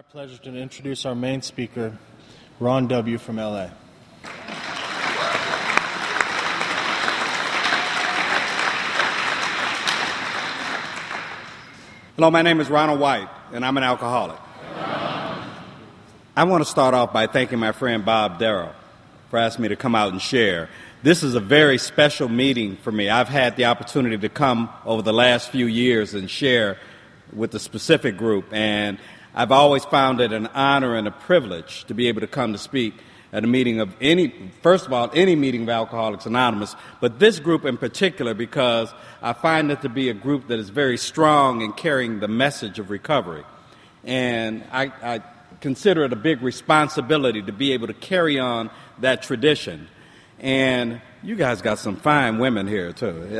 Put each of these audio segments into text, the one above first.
Pleasure to introduce our main speaker, Ron W. from LA. Hello, my name is Ronald White, and I'm an alcoholic. I want to start off by thanking my friend Bob Darrow for asking me to come out and share. This is a very special meeting for me. I've had the opportunity to come over the last few years and share with a specific group, and I've always found it an honor and a privilege to be able to come to speak at a meeting of any meeting of Alcoholics Anonymous, but this group in particular because I find it to be a group that is very strong in carrying the message of recovery. And I consider it a big responsibility to be able to carry on that tradition. And you guys got some fine women here, too.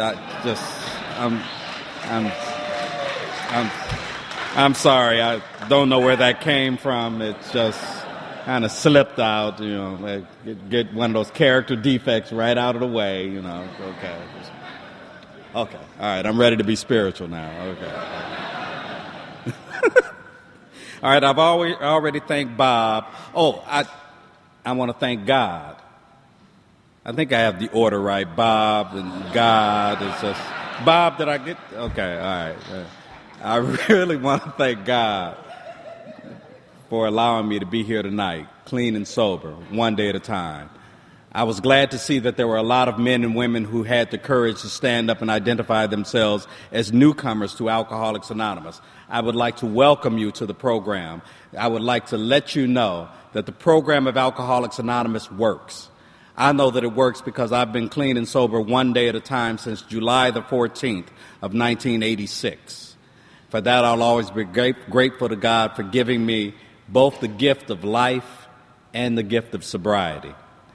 I'm sorry, I don't know where that came from. It just kind of slipped out, get one of those character defects right out of the way, Okay, all right, I'm ready to be spiritual now, okay. All right, I've already thanked Bob. I want to thank God. I think I have the order right, Bob and God. It's just, Bob, did I get, okay, all right. I really want to thank God for allowing me to be here tonight, clean and sober, one day at a time. I was glad to see that there were a lot of men and women who had the courage to stand up and identify themselves as newcomers to Alcoholics Anonymous. I would like to welcome you to the program. I would like to let you know that the program of Alcoholics Anonymous works. I know that it works because I've been clean and sober one day at a time since July the 14th of 1986. For that, I'll always be grateful to God for giving me both the gift of life and the gift of sobriety.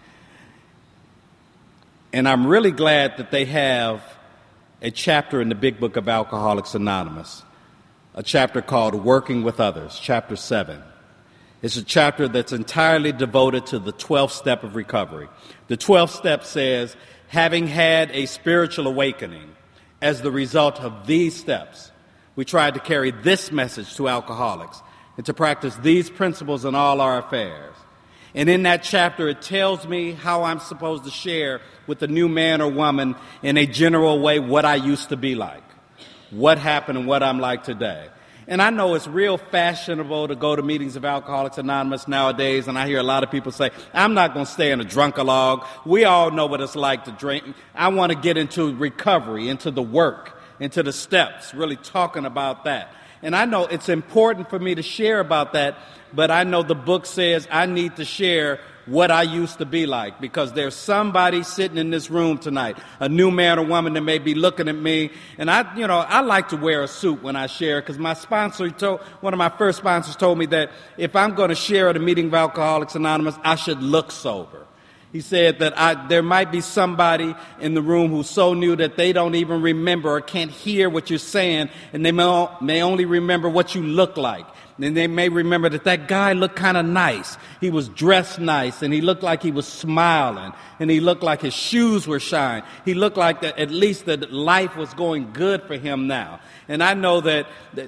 And I'm really glad that they have a chapter in the Big Book of Alcoholics Anonymous, a chapter called Working with Others, Chapter 7. It's a chapter that's entirely devoted to the 12th step of recovery. The 12th step says, having had a spiritual awakening as the result of these steps, we tried to carry this message to alcoholics and to practice these principles in all our affairs. And in that chapter, it tells me how I'm supposed to share with a new man or woman in a general way what I used to be like, what happened and what I'm like today. And I know it's real fashionable to go to meetings of Alcoholics Anonymous nowadays, and I hear a lot of people say, I'm not going to stay in a drunk-a-log. We all know what it's like to drink. I want to get into recovery, into the work, into the steps, really talking about that. And I know it's important for me to share about that, but I know the book says I need to share what I used to be like, because there's somebody sitting in this room tonight, a new man or woman that may be looking at me, and I like to wear a suit when I share, because one of my first sponsors told me that if I'm going to share at a meeting of Alcoholics Anonymous, I should look sober. He said that there might be somebody in the room who's so new that they don't even remember or can't hear what you're saying, and they may only remember what you look like. And they may remember that guy looked kind of nice. He was dressed nice, and he looked like he was smiling, and he looked like his shoes were shining. He looked like that at least that life was going good for him now. And I know that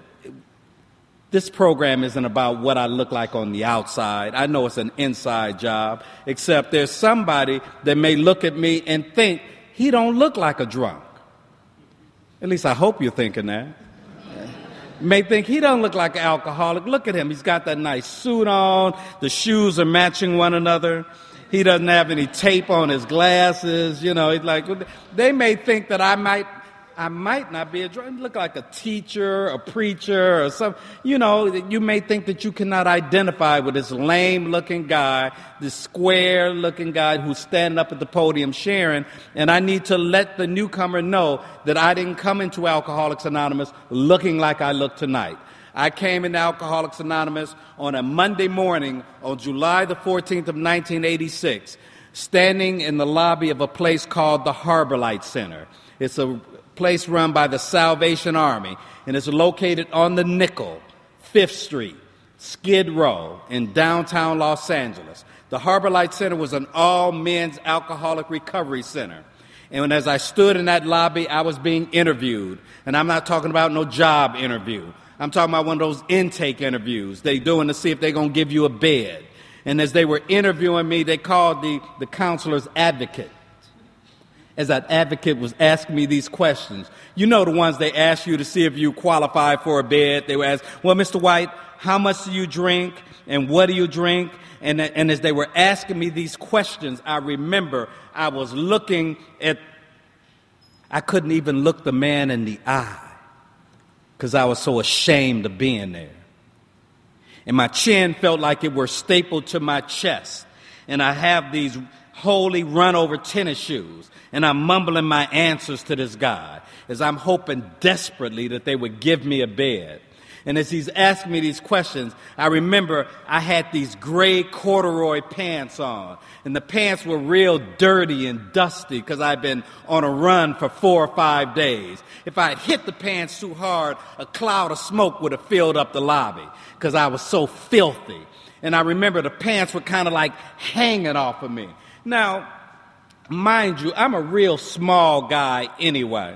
this program isn't about what I look like on the outside. I know it's an inside job, except there's somebody that may look at me and think he don't look like a drunk. At least I hope you're thinking that. May think he don't look like an alcoholic. Look at him. He's got that nice suit on. The shoes are matching one another. He doesn't have any tape on his glasses. He's like, they may think that I might not be a drunk. Look like a teacher, a preacher, or some. You may think that you cannot identify with this lame-looking guy, this square-looking guy who's standing up at the podium sharing. And I need to let the newcomer know that I didn't come into Alcoholics Anonymous looking like I look tonight. I came into Alcoholics Anonymous on a Monday morning on July the 14th of 1986, standing in the lobby of a place called the Harbor Light Center. It's a place run by the Salvation Army, and it's located on the Nickel, 5th Street, Skid Row, in downtown Los Angeles. The Harbor Light Center was an all-men's alcoholic recovery center. And as I stood in that lobby, I was being interviewed. And I'm not talking about no job interview. I'm talking about one of those intake interviews they doing to see if they're going to give you a bed. And as they were interviewing me, they called the counselor's advocate. As that advocate was asking me these questions, you know the ones they ask you to see if you qualify for a bed. They would ask, well, Mr. White, how much do you drink and what do you drink? And as they were asking me these questions, I remember I was looking at, I couldn't even look the man in the eye because I was so ashamed of being there. And my chin felt like it were stapled to my chest. And I have these holy run-over tennis shoes. And I'm mumbling my answers to this guy as I'm hoping desperately that they would give me a bed. And as he's asking me these questions, I remember I had these gray corduroy pants on. And the pants were real dirty and dusty because I'd been on a run for 4 or 5 days. If I had hit the pants too hard, a cloud of smoke would have filled up the lobby because I was so filthy. And I remember the pants were kind of like hanging off of me. Now, mind you, I'm a real small guy anyway.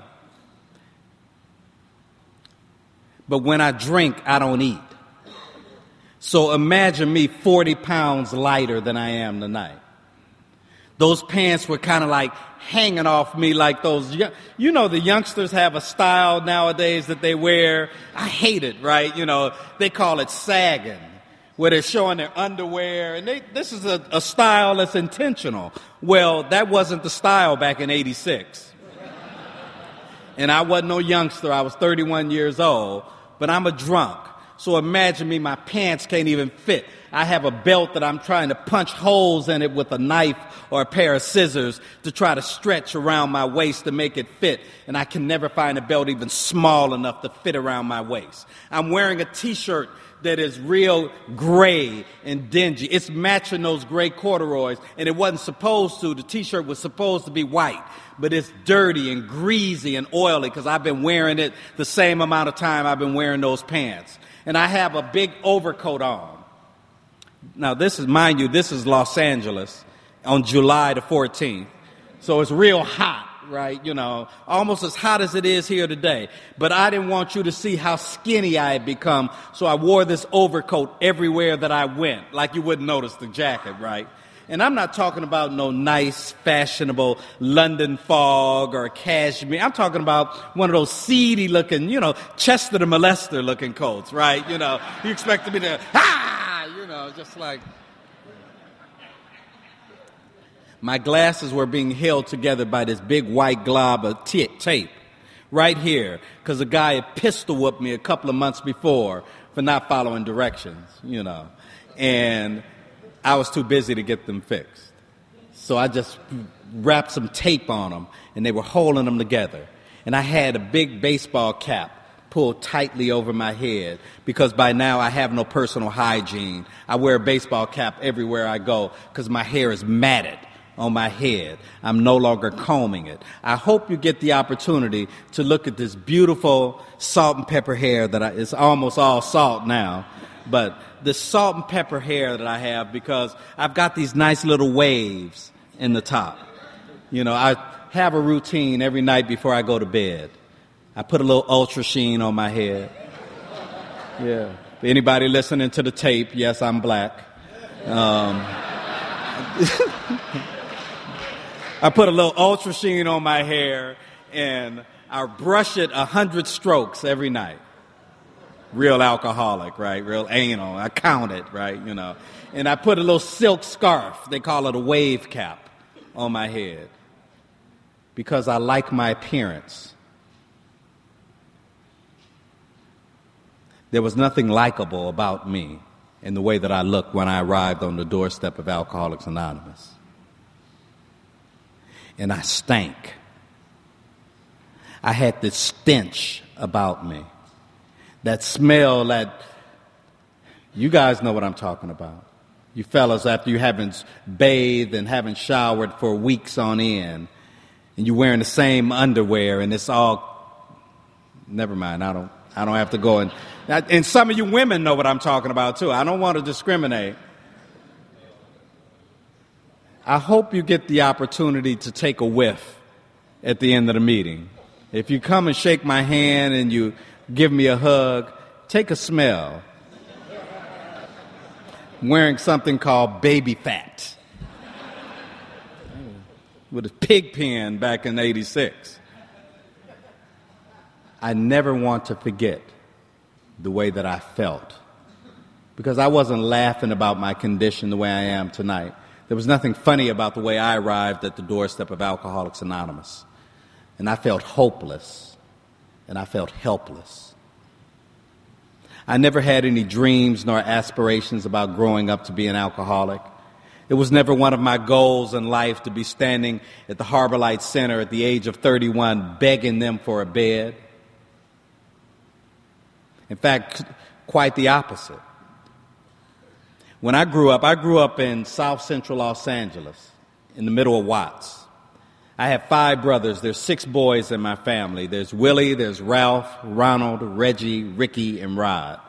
But when I drink, I don't eat. So imagine me 40 pounds lighter than I am tonight. Those pants were kind of like hanging off me like those, you know, the youngsters have a style nowadays that they wear. I hate it, right? You know, they call it sagging, where they're showing their underwear. And this is a style that's intentional. Well, that wasn't the style back in '86. And I wasn't no youngster. I was 31 years old. But I'm a drunk. So imagine me, my pants can't even fit. I have a belt that I'm trying to punch holes in it with a knife or a pair of scissors to try to stretch around my waist to make it fit. And I can never find a belt even small enough to fit around my waist. I'm wearing a T-shirt that is real gray and dingy. It's matching those gray corduroys, and it wasn't supposed to. The T-shirt was supposed to be white, but it's dirty and greasy and oily because I've been wearing it the same amount of time I've been wearing those pants. And I have a big overcoat on. Now, this is, mind you, this is Los Angeles on July the 14th. So it's real hot. Right, you know, almost as hot as it is here today. But I didn't want you to see how skinny I had become, so I wore this overcoat everywhere that I went, like you wouldn't notice the jacket, right? And I'm not talking about no nice, fashionable London fog or cashmere. I'm talking about one of those seedy-looking, you know, Chester the Molester-looking coats, right? You know, you expected me to, you know, just like... My glasses were being held together by this big white glob of tape right here because a guy had pistol whooped me a couple of months before for not following directions, you know. And I was too busy to get them fixed. So I just wrapped some tape on them, and they were holding them together. And I had a big baseball cap pulled tightly over my head because by now I have no personal hygiene. I wear a baseball cap everywhere I go because my hair is matted on my head. I'm no longer combing it. I hope you get the opportunity to look at this beautiful salt and pepper hair that it's almost all salt now, but the salt and pepper hair that I have because I've got these nice little waves in the top. You know, I have a routine every night before I go to bed. I put a little Ultra Sheen on my head. Yeah. Anybody listening to the tape, yes, I'm black. I put a little Ultra Sheen on my hair, and I brush it 100 strokes every night. Real alcoholic, right? Real anal. I count it, right? You know. And I put a little silk scarf, they call it a wave cap, on my head because I like my appearance. There was nothing likable about me in the way that I looked when I arrived on the doorstep of Alcoholics Anonymous. And I stank. I had this stench about me. That smell that, you guys know what I'm talking about. You fellas, after you haven't bathed and haven't showered for weeks on end, and you're wearing the same underwear, and it's all, never mind, I don't have to go and some of you women know what I'm talking about too. I don't want to discriminate. I hope you get the opportunity to take a whiff at the end of the meeting. If you come and shake my hand and you give me a hug, take a smell. Wearing something called baby fat with a pig pen back in '86. I never want to forget the way that I felt, because I wasn't laughing about my condition the way I am tonight. There was nothing funny about the way I arrived at the doorstep of Alcoholics Anonymous. And I felt hopeless, and I felt helpless. I never had any dreams nor aspirations about growing up to be an alcoholic. It was never one of my goals in life to be standing at the Harbor Light Center at the age of 31 begging them for a bed. In fact, quite the opposite. When I grew up in South Central Los Angeles, in the middle of Watts. I have 5 brothers. There's 6 boys in my family. There's Willie, there's Ralph, Ronald, Reggie, Ricky, and Rod.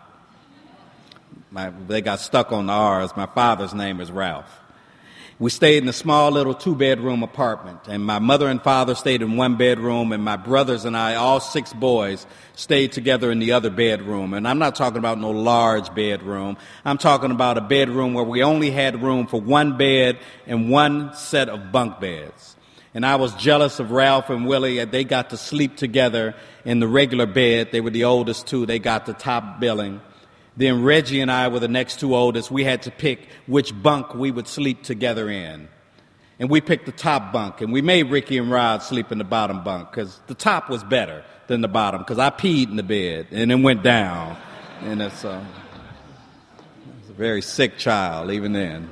They got stuck on the R's. My father's name is Ralph. We stayed in a small little 2-bedroom apartment, and my mother and father stayed in 1 bedroom, and my brothers and I, all 6 boys, stayed together in the other bedroom. And I'm not talking about no large bedroom. I'm talking about a bedroom where we only had room for 1 bed and 1 set of bunk beds. And I was jealous of Ralph and Willie. They got to sleep together in the regular bed. They were the oldest 2. They got the top billing. Then Reggie and I were the next 2 oldest. We had to pick which bunk we would sleep together in. And we picked the top bunk, and we made Ricky and Rod sleep in the bottom bunk because the top was better than the bottom, because I peed in the bed and then went down. And I was a very sick child even then.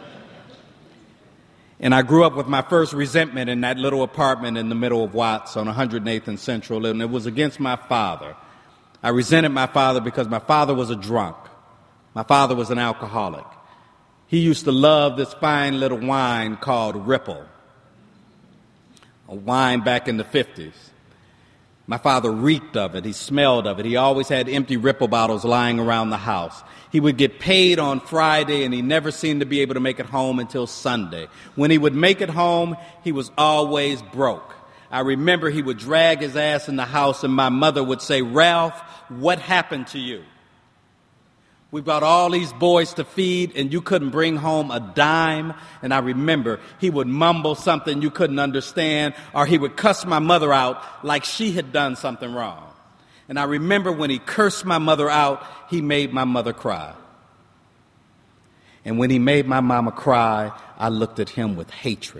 And I grew up with my first resentment in that little apartment in the middle of Watts on 108th and Central, and it was against my father. I resented my father because my father was a drunk. My father was an alcoholic. He used to love this fine little wine called Ripple, a wine back in the 50s. My father reeked of it. He smelled of it. He always had empty Ripple bottles lying around the house. He would get paid on Friday, and he never seemed to be able to make it home until Sunday. When he would make it home, he was always broke. I remember he would drag his ass in the house, and my mother would say, "Ralph, what happened to you? We've got all these boys to feed, and you couldn't bring home a dime." And I remember he would mumble something you couldn't understand, or he would cuss my mother out like she had done something wrong. And I remember when he cursed my mother out, he made my mother cry. And when he made my mama cry, I looked at him with hatred.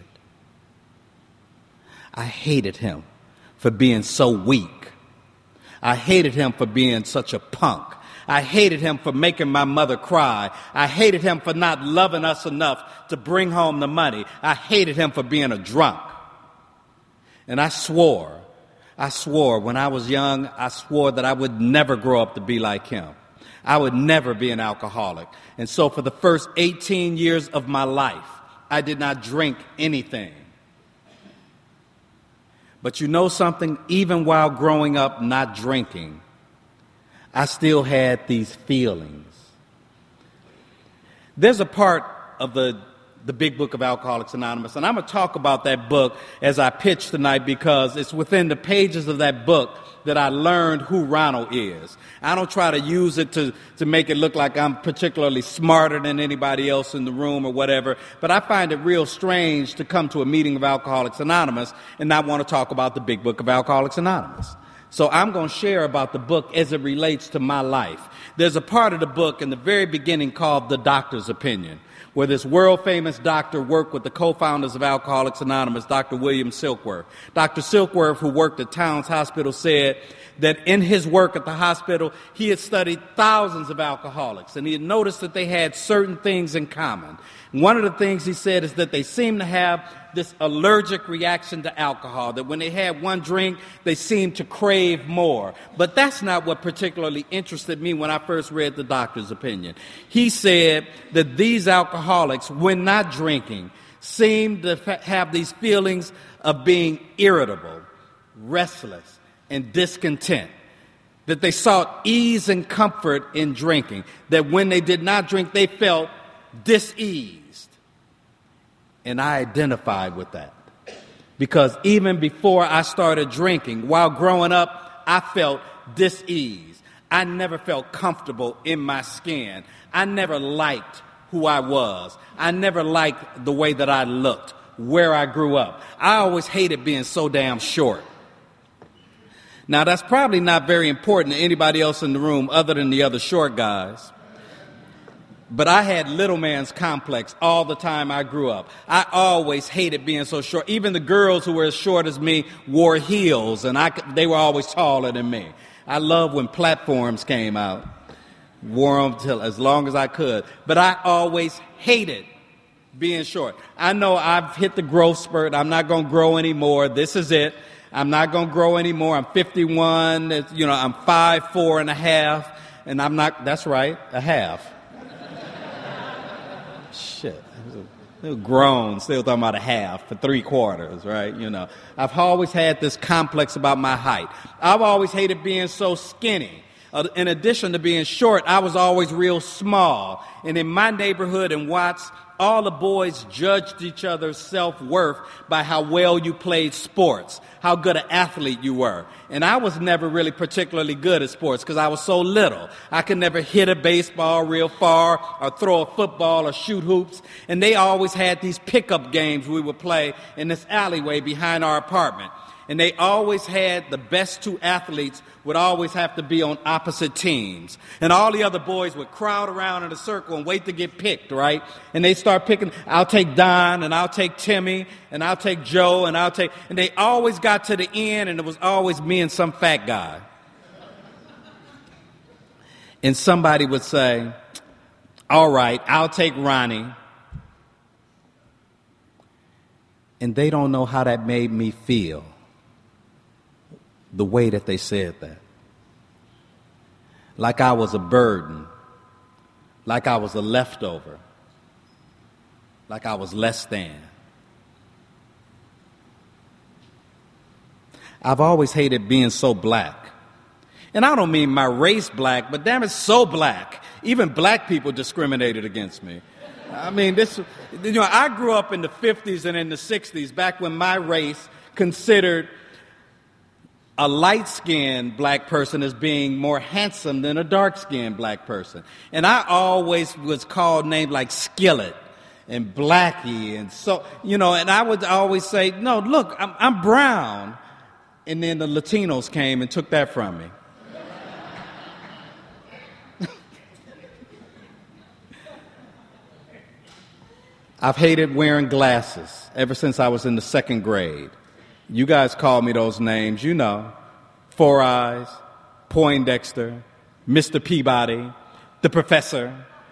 I hated him for being so weak. I hated him for being such a punk. I hated him for making my mother cry. I hated him for not loving us enough to bring home the money. I hated him for being a drunk. And I swore when I was young, I swore that I would never grow up to be like him. I would never be an alcoholic. And so for the first 18 years of my life, I did not drink anything. But you know something? Even while growing up not drinking, I still had these feelings. There's a part of the Big Book of Alcoholics Anonymous, and I'm going to talk about that book as I pitch tonight, because it's within the pages of that book that I learned who Ronald is. I don't try to use it to make it look like I'm particularly smarter than anybody else in the room or whatever, but I find it real strange to come to a meeting of Alcoholics Anonymous and not want to talk about the Big Book of Alcoholics Anonymous. So I'm going to share about the book as it relates to my life. There's a part of the book in the very beginning called The Doctor's Opinion, where this world-famous doctor worked with the co-founders of Alcoholics Anonymous, Dr. William Silkworth. Dr. Silkworth, who worked at Towns Hospital, said that in his work at the hospital, he had studied thousands of alcoholics, and he had noticed that they had certain things in common. One of the things he said is that they seemed to have this allergic reaction to alcohol, that when they had one drink, they seemed to crave more. But that's not what particularly interested me when I first read the doctor's opinion. He said that these alcoholics, when not drinking, seemed to have these feelings of being irritable, restless, and discontent, that they sought ease and comfort in drinking, that when they did not drink, they felt diseased. And I identified with that, because even before I started drinking, while growing up, I felt diseased. I never felt comfortable in my skin. I never liked who I was. I never liked the way that I looked, where I grew up. I always hated being so damn short. Now, that's probably not very important to anybody else in the room other than the other short guys. But I had little man's complex all the time I grew up. I always hated being so short. Even the girls who were as short as me wore heels, and they were always taller than me. I loved when platforms came out. Wore them till as long as I could. But I always hated being short. I know I've hit the growth spurt. I'm not going to grow anymore. This is it. I'm not going to grow anymore. I'm 51. I'm 5'4" and a half. And I'm not, that's right, a half. Shit. They were grown, still talking about a half for 3/4, right? I've always had this complex about my height. I've always hated being so skinny. In addition to being short, I was always real small. And in my neighborhood in Watts, all the boys judged each other's self-worth by how well you played sports, how good an athlete you were. And I was never really particularly good at sports because I was so little. I could never hit a baseball real far or throw a football or shoot hoops. And they always had these pickup games we would play in this alleyway behind our apartment. And they always had the best two athletes would always have to be on opposite teams. And all the other boys would crowd around in a circle and wait to get picked, right? And they start picking, I'll take Don, and I'll take Timmy, and I'll take Joe, and they always got to the end, and it was always me and some fat guy. And somebody would say, all right, I'll take Ronnie. And they don't know how that made me feel. The way that they said that. Like I was a burden. Like I was a leftover. Like I was less than. I've always hated being so black. And I don't mean my race black, but damn it, so black. Even black people discriminated against me. I mean, I grew up in the 50s and in the 60s, back when my race considered a light-skinned black person as being more handsome than a dark-skinned black person. And I always was called names like Skillet and Blackie and so, and I would always say, no, look, I'm brown. And then the Latinos came and took that from me. I've hated wearing glasses ever since I was in the 2nd grade. You guys call me those names, Four Eyes, Poindexter, Mr. Peabody, the Professor.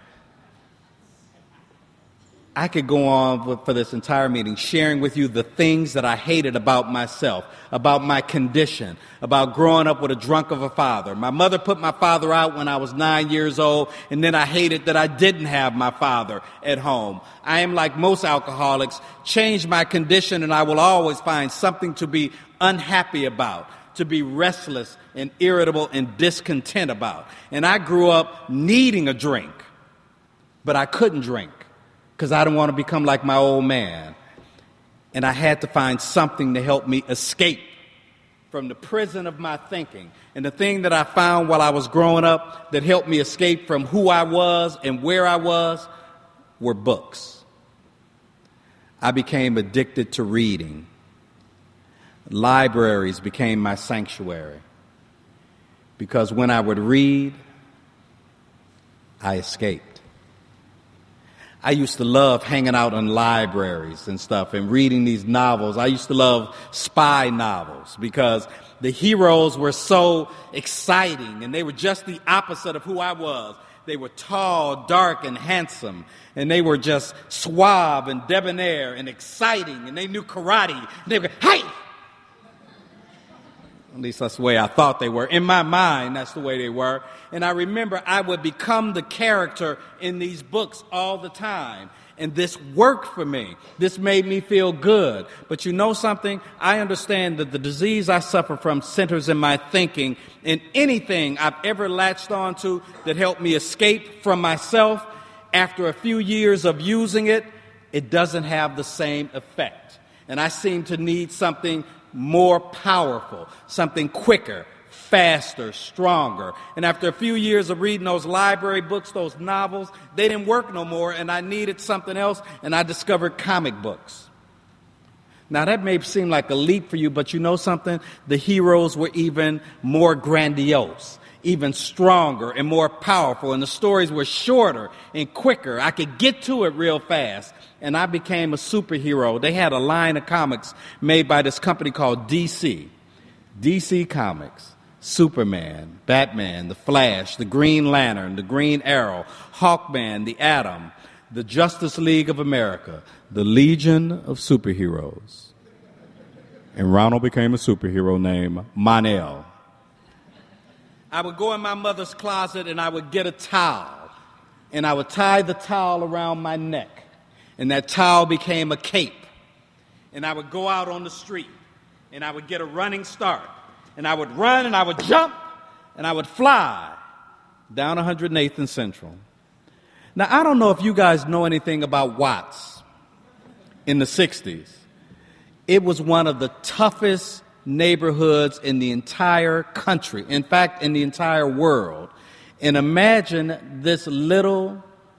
I could go on for this entire meeting sharing with you the things that I hated about myself, about my condition, about growing up with a drunk of a father. My mother put my father out when I was 9 years old, and then I hated that I didn't have my father at home. I am like most alcoholics, change my condition and I will always find something to be unhappy about, to be restless and irritable and discontent about. And I grew up needing a drink, but I couldn't drink because I didn't want to become like my old man. And I had to find something to help me escape from the prison of my thinking. And the thing that I found while I was growing up that helped me escape from who I was and where I was were books. I became addicted to reading. Libraries became my sanctuary. Because when I would read, I escaped. I used to love hanging out in libraries and stuff and reading these novels. I used to love spy novels because the heroes were so exciting and they were just the opposite of who I was. They were tall, dark, and handsome, and they were just suave and debonair and exciting, and they knew karate. And they were, hey! At least that's the way I thought they were. In my mind, that's the way they were. And I remember I would become the character in these books all the time. And this worked for me. This made me feel good. But you know something? I understand that the disease I suffer from centers in my thinking, and anything I've ever latched onto that helped me escape from myself, after a few years of using it, it doesn't have the same effect. And I seem to need something more powerful, something quicker, faster, stronger. And after a few years of reading those library books, those novels, they didn't work no more, and I needed something else, and I discovered comic books. Now, that may seem like a leap for you, but you know something? The heroes were even more grandiose, even stronger and more powerful, and the stories were shorter and quicker. I could get to it real fast, and I became a superhero. They had a line of comics made by this company called DC Comics. Superman, Batman, The Flash, the Green Lantern, the Green Arrow, Hawkman, the Atom, the Justice League of America, the Legion of Superheroes. And Ronald became a superhero named Mon-El. I would go in my mother's closet and I would get a towel, and I would tie the towel around my neck, and that towel became a cape. And I would go out on the street, and I would get a running start, and I would run, and I would jump, and I would fly down 108th and Central. Now, I don't know if you guys know anything about Watts in the 60s. It was one of the toughest neighborhoods in the entire country, in fact, in the entire world. And imagine this little,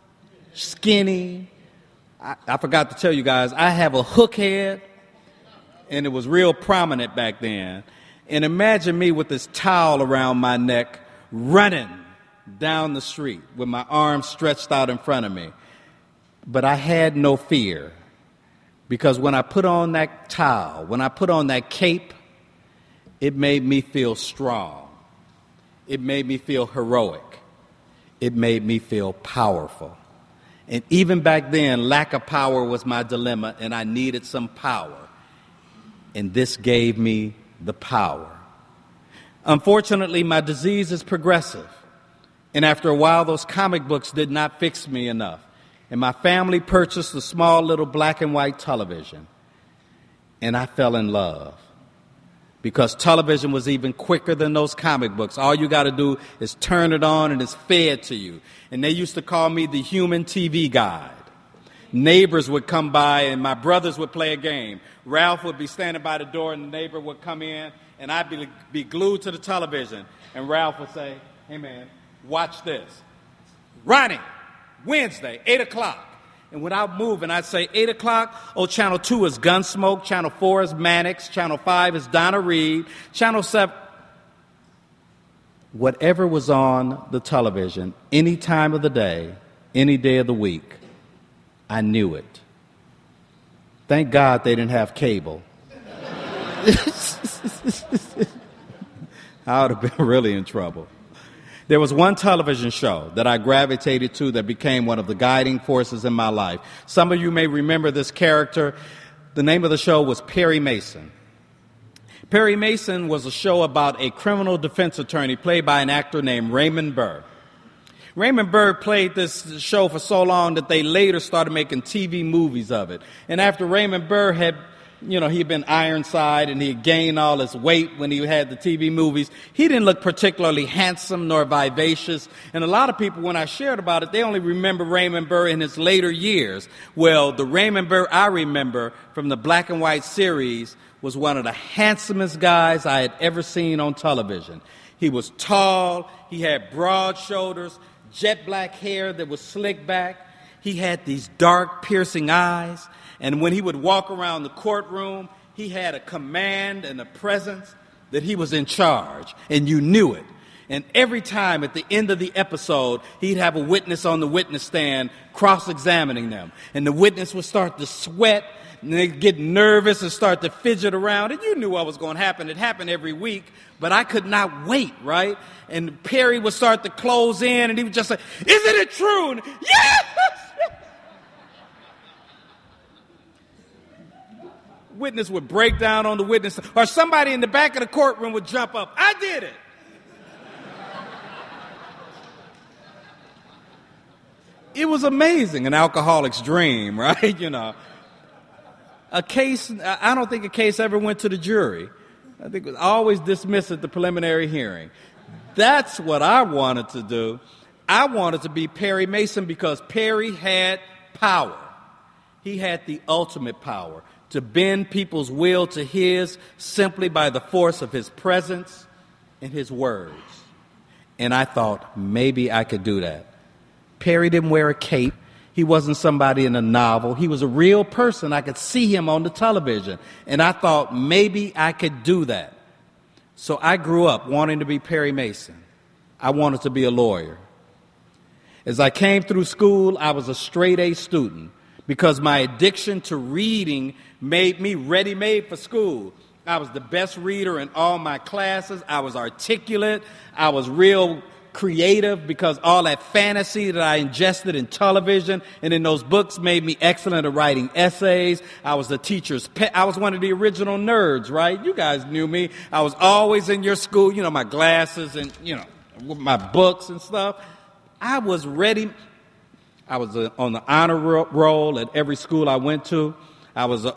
skinny, I forgot to tell you guys, I have a hook head, and it was real prominent back then. And imagine me with this towel around my neck running down the street with my arms stretched out in front of me. But I had no fear, because when I put on that towel, when I put on that cape, it made me feel strong. It made me feel heroic. It made me feel powerful. And even back then, lack of power was my dilemma, and I needed some power. And this gave me the power. Unfortunately, my disease is progressive. And after a while, those comic books did not fix me enough. And my family purchased a small little black and white television. And I fell in love, because television was even quicker than those comic books. All you got to do is turn it on, and it's fed to you. And they used to call me the human TV guide. Neighbors would come by, and my brothers would play a game. Ralph would be standing by the door, and the neighbor would come in, and I'd be glued to the television. And Ralph would say, "Hey, man, watch this. Ronnie, Wednesday, 8 o'clock. And without moving, I'd say, 8 o'clock, oh, Channel 2 is Gunsmoke, Channel 4 is Mannix, Channel 5 is Donna Reed, Channel 7... Whatever was on the television, any time of the day, any day of the week, I knew it. Thank God they didn't have cable. I would have been really in trouble. There was one television show that I gravitated to that became one of the guiding forces in my life. Some of you may remember this character. The name of the show was Perry Mason. Perry Mason was a show about a criminal defense attorney played by an actor named Raymond Burr. Raymond Burr played this show for so long that they later started making TV movies of it. And after Raymond Burr had, he'd been Ironside and he had gained all his weight when he had the TV movies, he didn't look particularly handsome nor vivacious. And a lot of people, when I shared about it, they only remember Raymond Burr in his later years. Well, the Raymond Burr I remember from the black and white series was one of the handsomest guys I had ever seen on television. He was tall, he had broad shoulders, jet black hair that was slicked back. He had these dark, piercing eyes. And when he would walk around the courtroom, he had a command and a presence that he was in charge, and you knew it. And every time at the end of the episode, he'd have a witness on the witness stand cross-examining them. And the witness would start to sweat, and they'd get nervous and start to fidget around. And you knew what was going to happen. It happened every week, but I could not wait, right? And Perry would start to close in, and he would just say, "Isn't it true?" And, yes! Witness would break down on the witness, or somebody in the back of the courtroom would jump up. "I did it." It was amazing, an alcoholic's dream, right? A case, I don't think a case ever went to the jury. I think it was always dismissed at the preliminary hearing. That's what I wanted to do. I wanted to be Perry Mason because Perry had power. He had the ultimate power to bend people's will to his simply by the force of his presence in his words. And I thought, maybe I could do that. Perry didn't wear a cape. He wasn't somebody in a novel. He was a real person. I could see him on the television. And I thought, maybe I could do that. So I grew up wanting to be Perry Mason. I wanted to be a lawyer. As I came through school, I was a straight A student because my addiction to reading made me ready-made for school. I was the best reader in all my classes. I was articulate. I was real creative because all that fantasy that I ingested in television and in those books made me excellent at writing essays. I was the teacher's pet. I was one of the original nerds, right? You guys knew me. I was always in your school, my glasses and, with my books and stuff. I was ready. I was on the honor roll at every school I went to. I was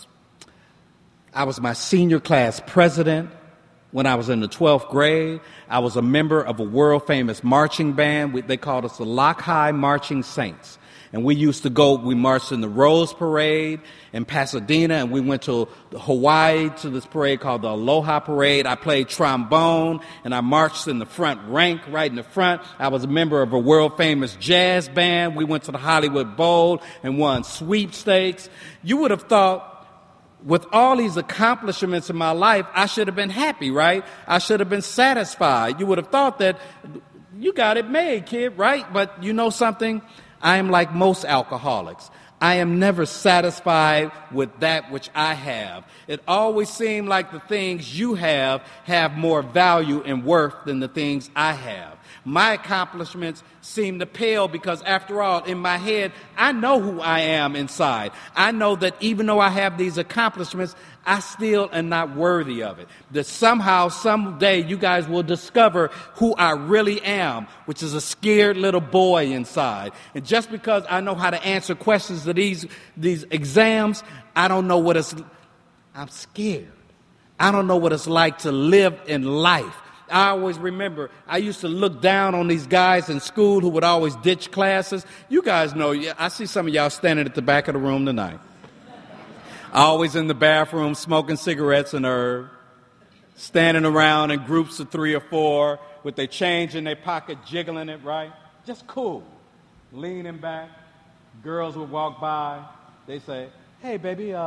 my senior class president when I was in the 12th grade. I was a member of a world-famous marching band. They called us the Lock High Marching Saints. And we marched in the Rose Parade in Pasadena, and we went to Hawaii to this parade called the Aloha Parade. I played trombone, and I marched in the front rank, right in the front. I was a member of a world-famous jazz band. We went to the Hollywood Bowl and won sweepstakes. You would have thought, with all these accomplishments in my life, I should have been happy, right? I should have been satisfied. You would have thought that you got it made, kid, right? But you know something? I am like most alcoholics. I am never satisfied with that which I have. It always seemed like the things you have more value and worth than the things I have. My accomplishments seem to pale because, after all, in my head, I know who I am inside. I know that even though I have these accomplishments, I still am not worthy of it. That somehow, someday, you guys will discover who I really am, which is a scared little boy inside. And just because I know how to answer questions to these exams, I don't know I'm scared. I don't know what it's like to live in life. I always remember, I used to look down on these guys in school who would always ditch classes. You guys know, I see some of y'all standing at the back of the room tonight. Always in the bathroom smoking cigarettes and herb, standing around in groups of 3 or 4 with their change in their pocket, jiggling it, right? Just cool. Leaning back. Girls would walk by. They say, hey, baby,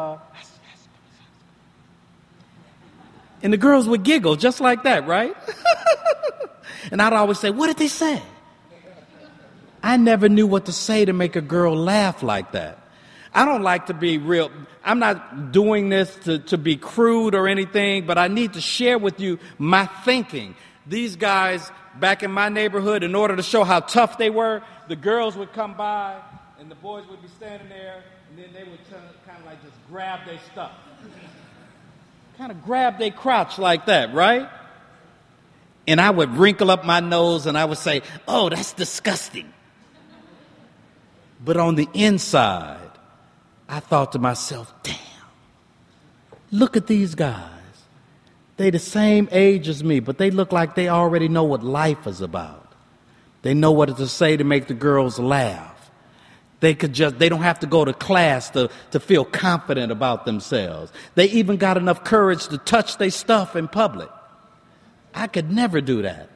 and the girls would giggle just like that, right? And I'd always say, what did they say? I never knew what to say to make a girl laugh like that. I don't like to be real. I'm not doing this to be crude or anything, but I need to share with you my thinking. These guys back in my neighborhood, in order to show how tough they were, the girls would come by and the boys would be standing there, and then they would kind of like just grab their stuff. Kind of grab their crotch like that, right? And I would wrinkle up my nose and I would say, oh, that's disgusting. But on the inside, I thought to myself, damn, look at these guys. They the same age as me, but they look like they already know what life is about. They know what to say to make the girls laugh. They don't have to go to class to feel confident about themselves. They even got enough courage to touch their stuff in public. I could never do that.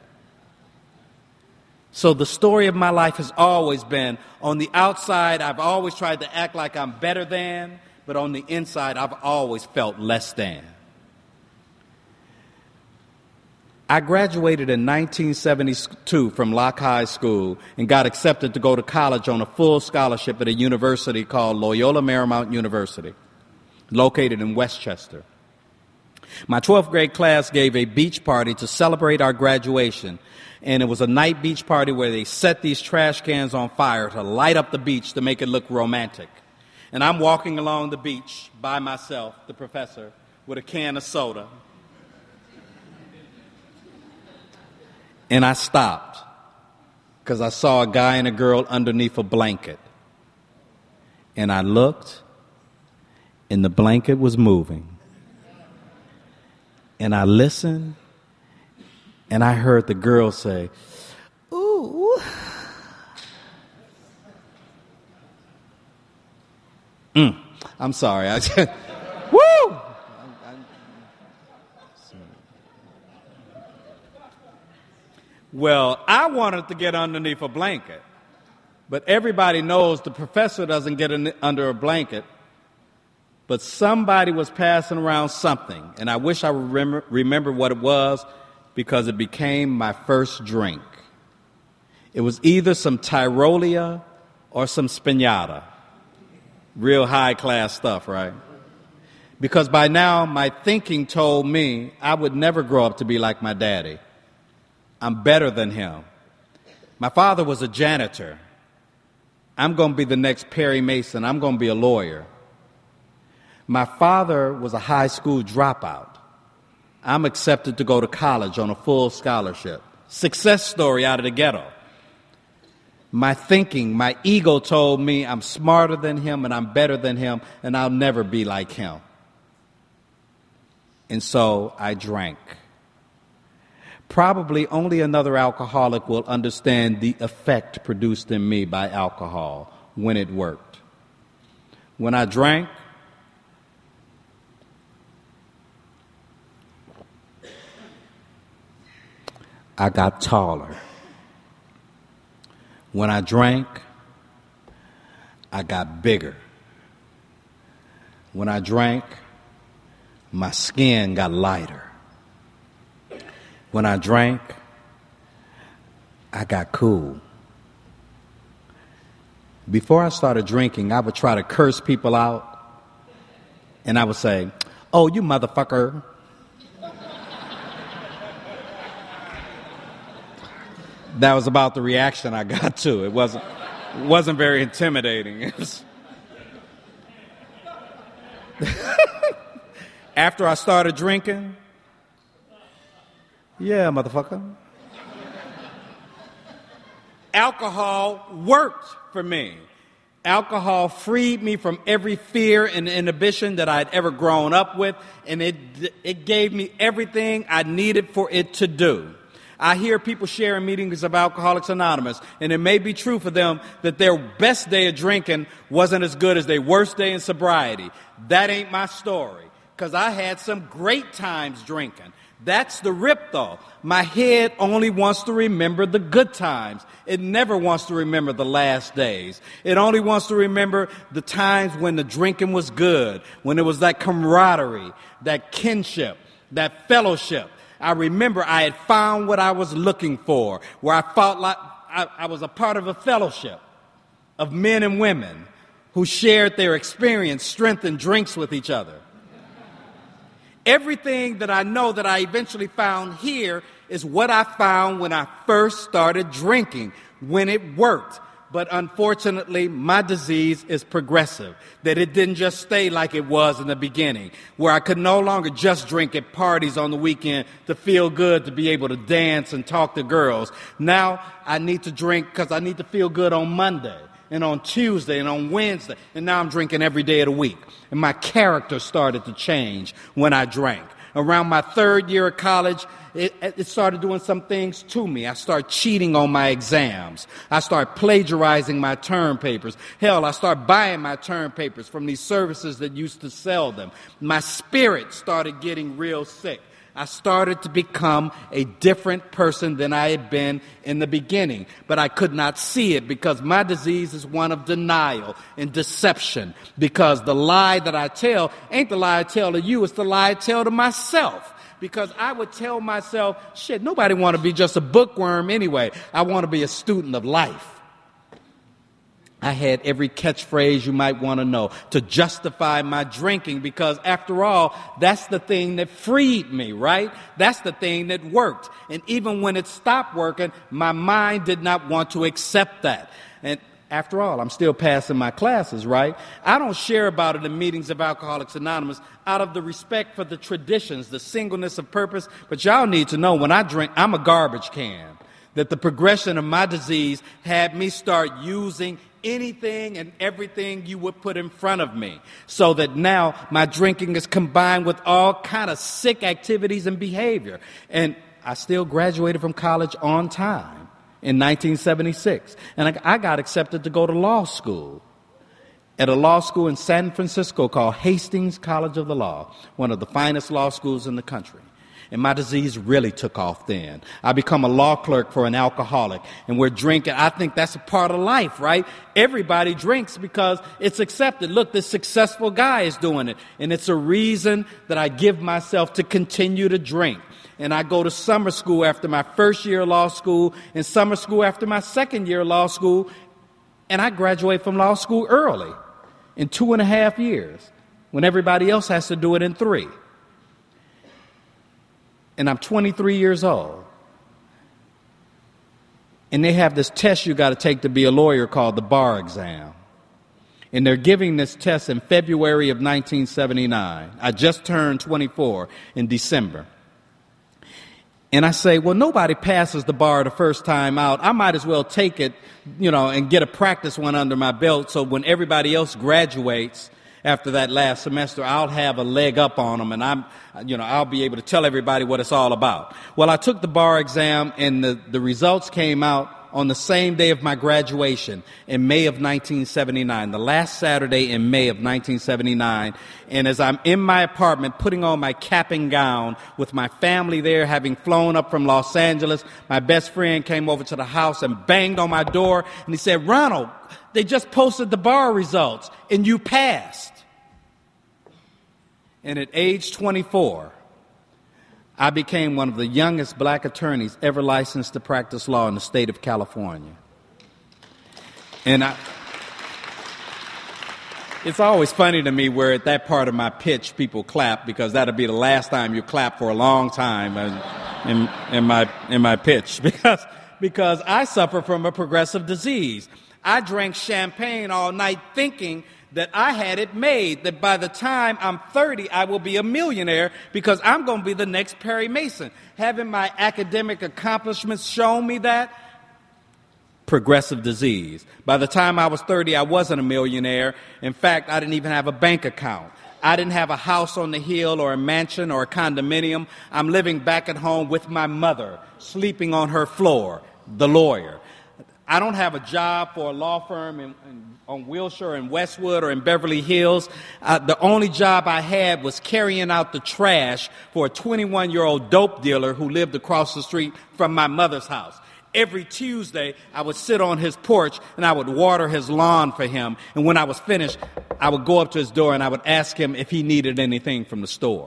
So the story of my life has always been, on the outside, I've always tried to act like I'm better than, but on the inside, I've always felt less than. I graduated in 1972 from Lock High School and got accepted to go to college on a full scholarship at a university called Loyola Marymount University, located in Westchester. My 12th grade class gave a beach party to celebrate our graduation, and it was a night beach party where they set these trash cans on fire to light up the beach to make it look romantic. And I'm walking along the beach by myself, the professor, with a can of soda. And I stopped because I saw a guy and a girl underneath a blanket. And I looked, and the blanket was moving. And I listened, and I heard the girl say, ooh. I'm sorry. Woo! Well, I wanted to get underneath a blanket, but everybody knows the professor doesn't get under a blanket, but somebody was passing around something, and I wish I remember what it was because it became my first drink. It was either some Tyrolia or some Spinata. Real high-class stuff, right? Because by now, my thinking told me I would never grow up to be like my daddy. I'm better than him. My father was a janitor. I'm going to be the next Perry Mason. I'm going to be a lawyer. My father was a high school dropout. I'm accepted to go to college on a full scholarship. Success story out of the ghetto. My thinking, my ego told me I'm smarter than him and I'm better than him and I'll never be like him. And so I drank. Probably only another alcoholic will understand the effect produced in me by alcohol when it worked. When I drank, I got taller. When I drank, I got bigger. When I drank, my skin got lighter. When I drank, I got cool. Before I started drinking, I would try to curse people out, and I would say, "Oh, you motherfucker." That was about the reaction I got to. It wasn't very intimidating. After I started drinking, yeah, motherfucker. Alcohol worked for me. Alcohol freed me from every fear and inhibition that I'd ever grown up with, and it gave me everything I needed for it to do. I hear people sharing meetings of Alcoholics Anonymous, and it may be true for them that their best day of drinking wasn't as good as their worst day in sobriety. That ain't my story, because I had some great times drinking. That's the rip, though. My head only wants to remember the good times. It never wants to remember the last days. It only wants to remember the times when the drinking was good, when it was that camaraderie, that kinship, that fellowship. I remember I had found what I was looking for, where I felt like I was a part of a fellowship of men and women who shared their experience, strength, and drinks with each other. Everything that I know that I eventually found here is what I found when I first started drinking, when it worked. But unfortunately, my disease is progressive, that it didn't just stay like it was in the beginning, where I could no longer just drink at parties on the weekend to feel good, to be able to dance and talk to girls. Now I need to drink because I need to feel good on Monday and on Tuesday and on Wednesday, and now I'm drinking every day of the week. And my character started to change when I drank. Around my third year of college, it started doing some things to me. I started cheating on my exams. I started plagiarizing my term papers. Hell, I started buying my term papers from these services that used to sell them. My spirit started getting real sick. I started to become a different person than I had been in the beginning, but I could not see it because my disease is one of denial and deception, because the lie that I tell ain't the lie I tell to you, it's the lie I tell to myself. Because I would tell myself, shit, nobody want to be just a bookworm anyway. I want to be a student of life. I had every catchphrase you might want to know to justify my drinking, because after all, that's the thing that freed me, right? That's the thing that worked. And even when it stopped working, my mind did not want to accept that. And after all, I'm still passing my classes, right? I don't share about it in meetings of Alcoholics Anonymous out of the respect for the traditions, the singleness of purpose. But y'all need to know when I drink, I'm a garbage can. That the progression of my disease had me start using anything and everything you would put in front of me, so that now my drinking is combined with all kind of sick activities and behavior. And I still graduated from college on time in 1976. And I got accepted to go to law school at a law school in San Francisco called Hastings College of the Law, one of the finest law schools in the country. And my disease really took off then. I become a law clerk for an alcoholic, and we're drinking. I think that's a part of life, right? Everybody drinks because it's accepted. Look, this successful guy is doing it. And it's a reason that I give myself to continue to drink. And I go to summer school after my first year of law school and summer school after my second year of law school. And I graduate from law school early in 2.5 years when everybody else has to do it in 3. And I'm 23 years old. And they have this test you got to take to be a lawyer called the bar exam. And they're giving this test in February of 1979. I just turned 24 in December. And I say, well, nobody passes the bar the first time out. I might as well take it, and get a practice one under my belt so when everybody else graduates after that last semester, I'll have a leg up on them and I'll be able to tell everybody what it's all about. Well, I took the bar exam and the results came out on the same day of my graduation in May of 1979, the last Saturday in May of 1979. And as I'm in my apartment putting on my cap and gown with my family there, having flown up from Los Angeles, my best friend came over to the house and banged on my door and he said, "Ronald, they just posted the bar results and you passed." And at age 24, I became one of the youngest black attorneys ever licensed to practice law in the state of California. And it's always funny to me where at that part of my pitch people clap, because that'll be the last time you clap for a long time in my pitch, because I suffer from a progressive disease. I drank champagne all night thinking that I had it made, that by the time I'm 30, I will be a millionaire because I'm going to be the next Perry Mason. Having my academic accomplishments shown me that? Progressive disease. By the time I was 30, I wasn't a millionaire. In fact, I didn't even have a bank account. I didn't have a house on the hill or a mansion or a condominium. I'm living back at home with my mother, sleeping on her floor, the lawyer. I don't have a job for a law firm on Wilshire and Westwood or in Beverly Hills. The only job I had was carrying out the trash for a 21-year-old dope dealer who lived across the street from my mother's house. Every Tuesday, I would sit on his porch and I would water his lawn for him. And when I was finished, I would go up to his door and I would ask him if he needed anything from the store.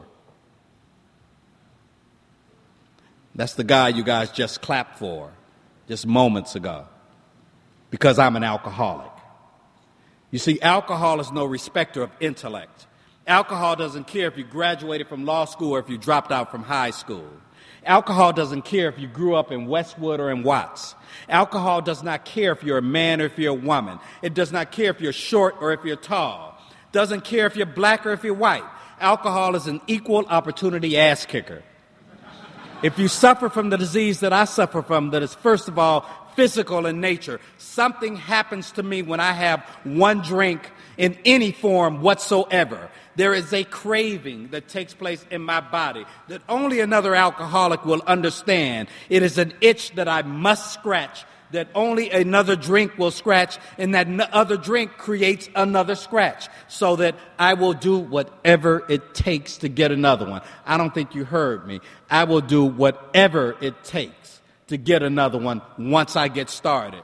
That's the guy you guys just clapped for just moments ago. Because I'm an alcoholic. You see, alcohol is no respecter of intellect. Alcohol doesn't care if you graduated from law school or if you dropped out from high school. Alcohol doesn't care if you grew up in Westwood or in Watts. Alcohol does not care if you're a man or if you're a woman. It does not care if you're short or if you're tall. It doesn't care if you're black or if you're white. Alcohol is an equal opportunity ass kicker. If you suffer from the disease that I suffer from, that is first of all physical in nature, something happens to me when I have one drink in any form whatsoever. There is a craving that takes place in my body that only another alcoholic will understand. It is an itch that I must scratch, that only another drink will scratch, and that other drink creates another scratch, so that I will do whatever it takes to get another one. I don't think you heard me. I will do whatever it takes to get another one once I get started.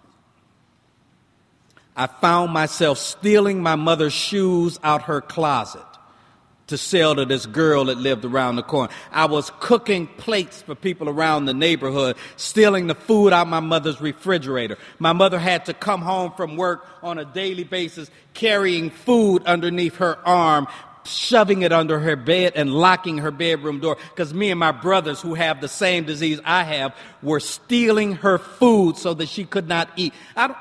I found myself stealing my mother's shoes out her closet to sell to this girl that lived around the corner. I was cooking plates for people around the neighborhood, stealing the food out my mother's refrigerator. My mother had to come home from work on a daily basis carrying food underneath her arm, shoving it under her bed and locking her bedroom door, because me and my brothers who have the same disease I have were stealing her food so that she could not eat.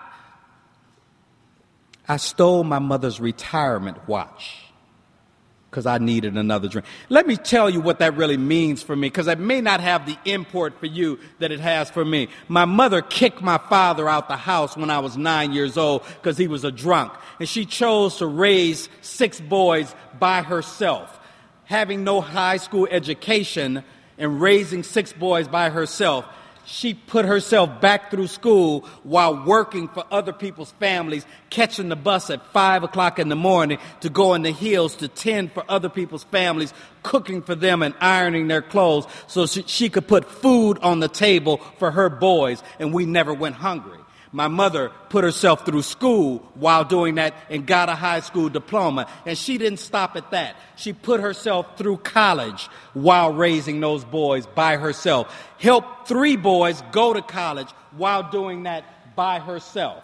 I stole my mother's retirement watch because I needed another drink. Let me tell you what that really means for me, because it may not have the import for you that it has for me. My mother kicked my father out the house when I was 9 years old because he was a drunk. And she chose to raise 6 boys by herself. Having no high school education and raising 6 boys by herself, she put herself back through school while working for other people's families, catching the bus at 5 o'clock in the morning to go in the hills to tend for other people's families, cooking for them and ironing their clothes so she could put food on the table for her boys, and we never went hungry. My mother put herself through school while doing that and got a high school diploma. And she didn't stop at that. She put herself through college while raising those boys by herself. Helped 3 boys go to college while doing that by herself.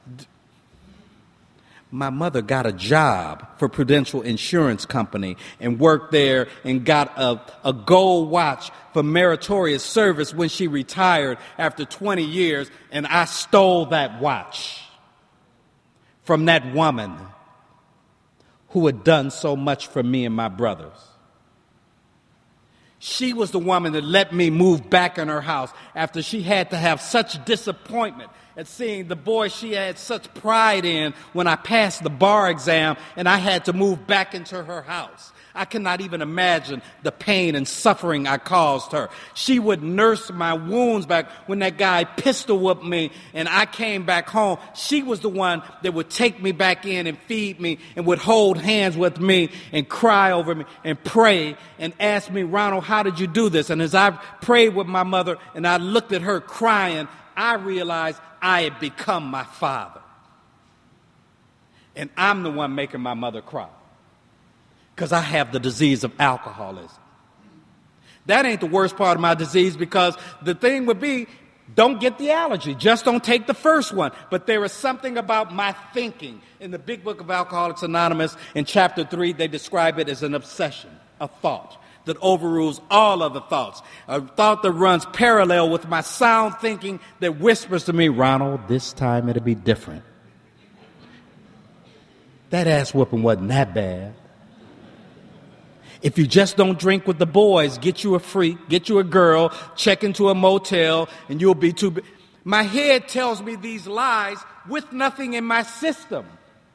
My mother got a job for Prudential Insurance Company and worked there and got a gold watch for meritorious service when she retired after 20 years, and I stole that watch from that woman who had done so much for me and my brothers. She was the woman that let me move back in her house after she had to have such disappointment at seeing the boy she had such pride in when I passed the bar exam and I had to move back into her house. I cannot even imagine the pain and suffering I caused her. She would nurse my wounds back when that guy pistol whipped me and I came back home. She was the one that would take me back in and feed me and would hold hands with me and cry over me and pray and ask me, Ronald, how did you do this? And as I prayed with my mother and I looked at her crying, I realized I had become my father. And I'm the one making my mother cry because I have the disease of alcoholism. That ain't the worst part of my disease, because the thing would be, don't get the allergy. Just don't take the first one. But there is something about my thinking. In the Big Book of Alcoholics Anonymous, in Chapter 3, they describe it as an obsession, a thought that overrules all other thoughts, a thought that runs parallel with my sound thinking that whispers to me, Ronald, this time it'll be different. That ass whooping wasn't that bad. If you just don't drink with the boys, get you a freak, get you a girl, check into a motel, and you'll be too big. My head tells me these lies with nothing in my system.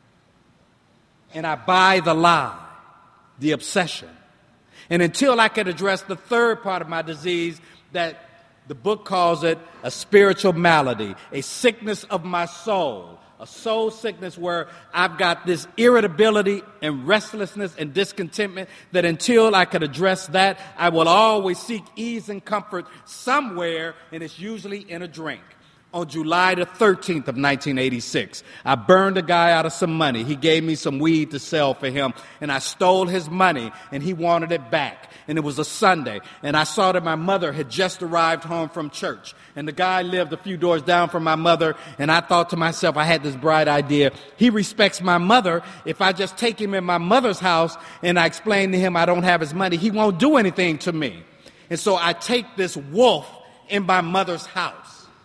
And I buy the lie, the obsession. And until I can address the third part of my disease, that the book calls it a spiritual malady, a sickness of my soul, a soul sickness where I've got this irritability and restlessness and discontentment, that until I can address that, I will always seek ease and comfort somewhere, and it's usually in a drink. On July the 13th of 1986, I burned a guy out of some money. He gave me some weed to sell for him, and I stole his money, and he wanted it back. And it was a Sunday, and I saw that my mother had just arrived home from church, and the guy lived a few doors down from my mother, and I thought to myself, I had this bright idea. He respects my mother. If I just take him in my mother's house and I explain to him I don't have his money, he won't do anything to me. And so I take this wolf in my mother's house.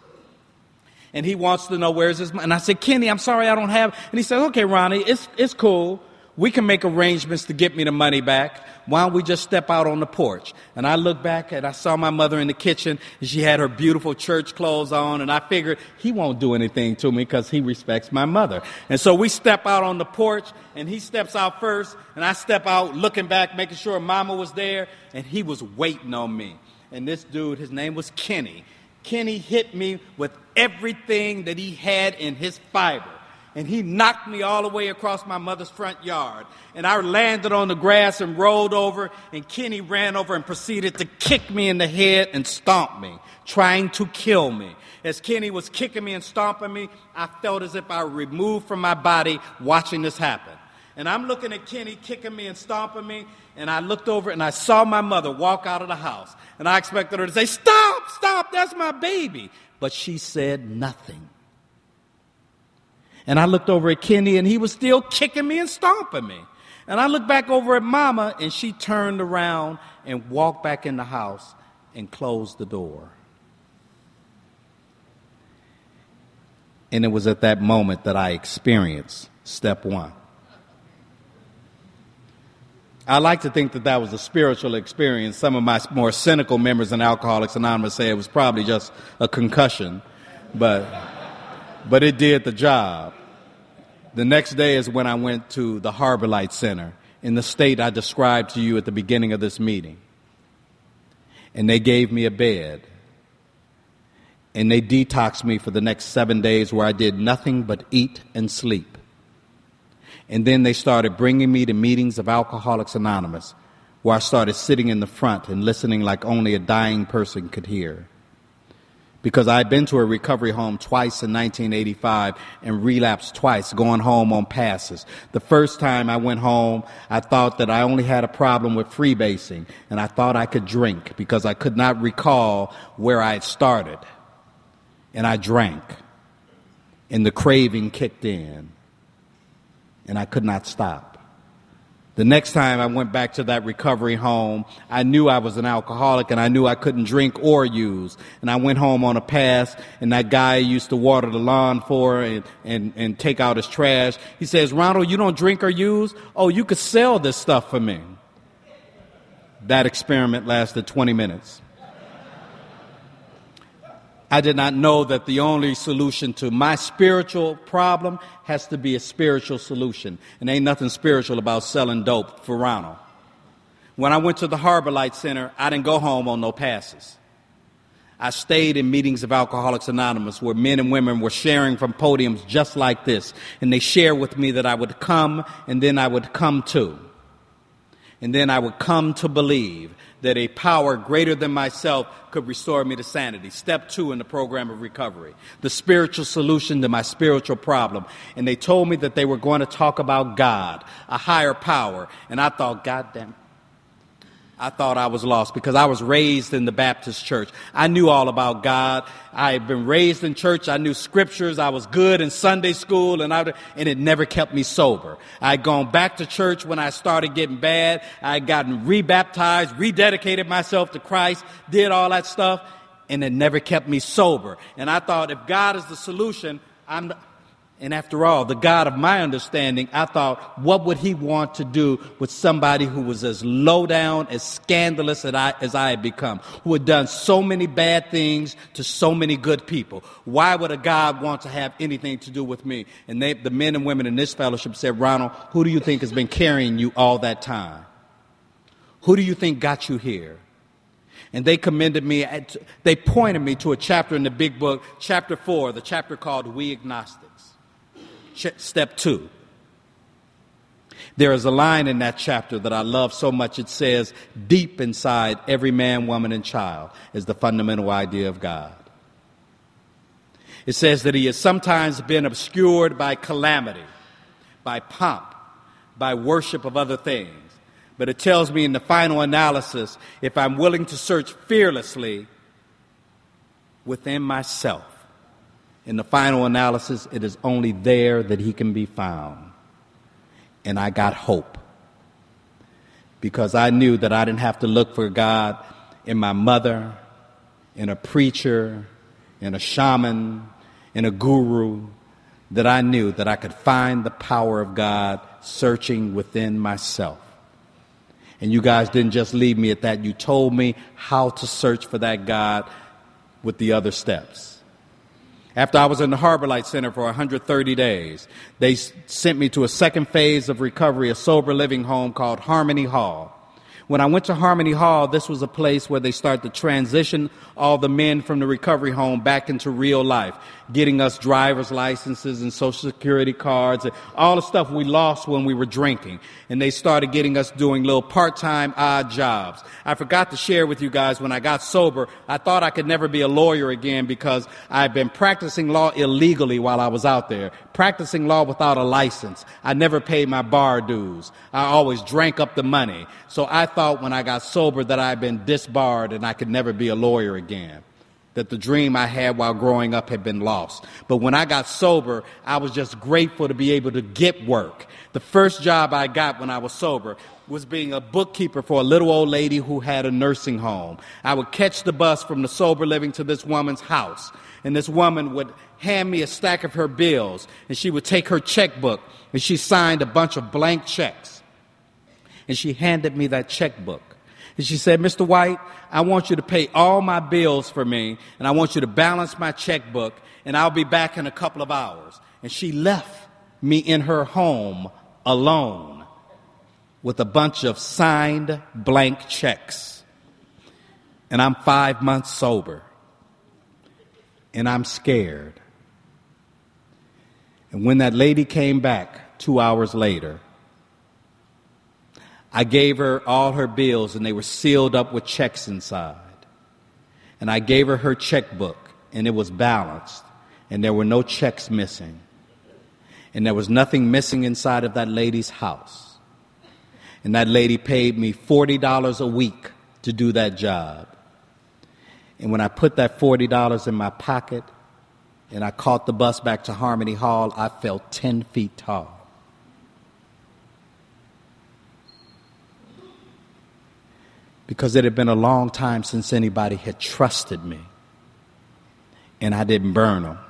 And he wants to know where's his money. And I said, Kenny, I'm sorry I don't have. And he said, okay, Ronnie, it's cool. We can make arrangements to get me the money back. Why don't we just step out on the porch? And I looked back and I saw my mother in the kitchen, and she had her beautiful church clothes on. And I figured he won't do anything to me because he respects my mother. And so we step out on the porch, and he steps out first. And I step out looking back, making sure mama was there. And he was waiting on me. And this dude, his name was Kenny. Kenny hit me with everything that he had in his fiber. And he knocked me all the way across my mother's front yard. And I landed on the grass and rolled over. And Kenny ran over and proceeded to kick me in the head and stomp me, trying to kill me. As Kenny was kicking me and stomping me, I felt as if I were removed from my body watching this happen. And I'm looking at Kenny kicking me and stomping me, and I looked over and I saw my mother walk out of the house. And I expected her to say, stop, stop, that's my baby. But she said nothing. And I looked over at Kenny, and he was still kicking me and stomping me. And I looked back over at Mama, and she turned around and walked back in the house and closed the door. And it was at that moment that I experienced step one. I like to think that that was a spiritual experience. Some of my more cynical members in Alcoholics Anonymous say it was probably just a concussion, but it did the job. The next day is when I went to the Harbor Light Center in the state I described to you at the beginning of this meeting. And they gave me a bed. and they detoxed me for the next 7 days where I did nothing but eat and sleep. And then they started bringing me to meetings of Alcoholics Anonymous, where I started sitting in the front and listening like only a dying person could hear. Because I'd been to a recovery home twice in 1985 and relapsed twice, going home on passes. The first time I went home, I thought that I only had a problem with freebasing, and I thought I could drink because I could not recall where I had started. And I drank, and the craving kicked in, and I could not stop. The next time I went back to that recovery home, I knew I was an alcoholic and I knew I couldn't drink or use. And I went home on a pass, and that guy I used to water the lawn for and take out his trash, he says, "Ronald, you don't drink or use? Oh, you could sell this stuff for me." That experiment lasted 20 minutes. I did not know that the only solution to my spiritual problem has to be a spiritual solution. And ain't nothing spiritual about selling dope for Ronald. When I went to the Harbor Light Center, I didn't go home on no passes. I stayed in meetings of Alcoholics Anonymous where men and women were sharing from podiums just like this. And they shared with me that I would come, and then I would come to. And then I would come to believe that a power greater than myself could restore me to sanity. Step 2 in the program of recovery, the spiritual solution to my spiritual problem. And they told me that they were going to talk about God, a higher power. And I thought, God damn it. I thought I was lost because I was raised in the Baptist church. I knew all about God. I had been raised in church. I knew scriptures. I was good in Sunday school, and it never kept me sober. I had gone back to church when I started getting bad. I had gotten rebaptized, rededicated myself to Christ, did all that stuff, and it never kept me sober. And I thought, if God is the solution, and after all, the God of my understanding, I thought, what would he want to do with somebody who was as low down, as scandalous as I had become, who had done so many bad things to so many good people? Why would a God want to have anything to do with me? And the men and women in this fellowship said, Ronald, who do you think has been carrying you all that time? Who do you think got you here? And they commended me, they pointed me to a chapter in the big book, chapter 4, the chapter called We Agnostics. Step 2. There is a line in that chapter that I love so much. It says, deep inside every man, woman, and child is the fundamental idea of God. It says that he has sometimes been obscured by calamity, by pomp, by worship of other things. But it tells me in the final analysis, if I'm willing to search fearlessly within myself, in the final analysis, it is only there that he can be found. And I got hope. Because I knew that I didn't have to look for God in my mother, in a preacher, in a shaman, in a guru. That I knew that I could find the power of God searching within myself. And you guys didn't just leave me at that. You told me how to search for that God with the other steps. After I was in the Harbor Light Center for 130 days, they sent me to a second phase of recovery, a sober living home called Harmony Hall. When I went to Harmony Hall, this was a place where they start to transition all the men from the recovery home back into real life, getting us driver's licenses and Social Security cards and all the stuff we lost when we were drinking. And they started getting us doing little part-time odd jobs. I forgot to share with you guys, when I got sober, I thought I could never be a lawyer again because I've been practicing law illegally while I was out there, practicing law without a license. I never paid my bar dues. I always drank up the money. So I thought when I got sober that I'd been disbarred and I could never be a lawyer again, that the dream I had while growing up had been lost. But when I got sober, I was just grateful to be able to get work. The first job I got when I was sober was being a bookkeeper for a little old lady who had a nursing home. I would catch the bus from the sober living to this woman's house, and this woman would hand me a stack of her bills, and she would take her checkbook, and she signed a bunch of blank checks. And she handed me that checkbook. And she said, Mr. White, I want you to pay all my bills for me, and I want you to balance my checkbook, and I'll be back in a couple of hours. And she left me in her home alone with a bunch of signed blank checks. And I'm 5 months sober. and I'm scared. And when that lady came back 2 hours later, I gave her all her bills, and they were sealed up with checks inside. And I gave her her checkbook, and it was balanced, and there were no checks missing. And there was nothing missing inside of that lady's house. And that lady paid me $40 a week to do that job. And when I put that $40 in my pocket and I caught the bus back to Harmony Hall, I felt 10 feet tall. Because it had been a long time since anybody had trusted me. And I didn't burn them.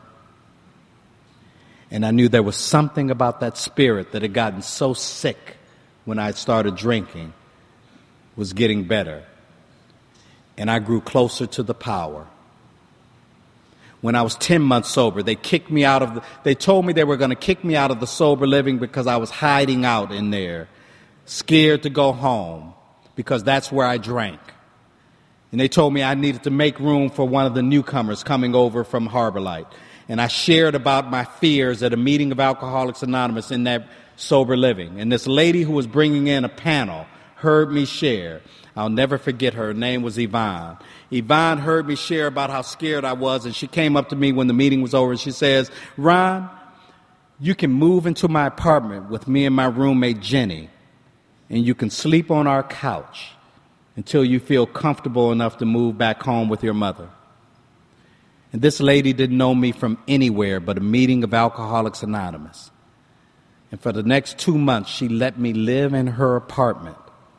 And I knew there was something about that spirit that had gotten so sick when I had started drinking was getting better. And I grew closer to the power. When I was 10 months sober, they told me they were going to kick me out of the sober living because I was hiding out in there, scared to go home, because that's where I drank. And they told me I needed to make room for one of the newcomers coming over from Harbor Light. And I shared about my fears at a meeting of Alcoholics Anonymous in that sober living. And this lady who was bringing in a panel heard me share. I'll never forget her. Her name was Yvonne. Yvonne heard me share about how scared I was, and she came up to me when the meeting was over, and she says, "Ron, you can move into my apartment with me and my roommate Jenny, and you can sleep on our couch until you feel comfortable enough to move back home with your mother." And this lady didn't know me from anywhere but a meeting of Alcoholics Anonymous. And for the next 2 months, she let me live in her apartment.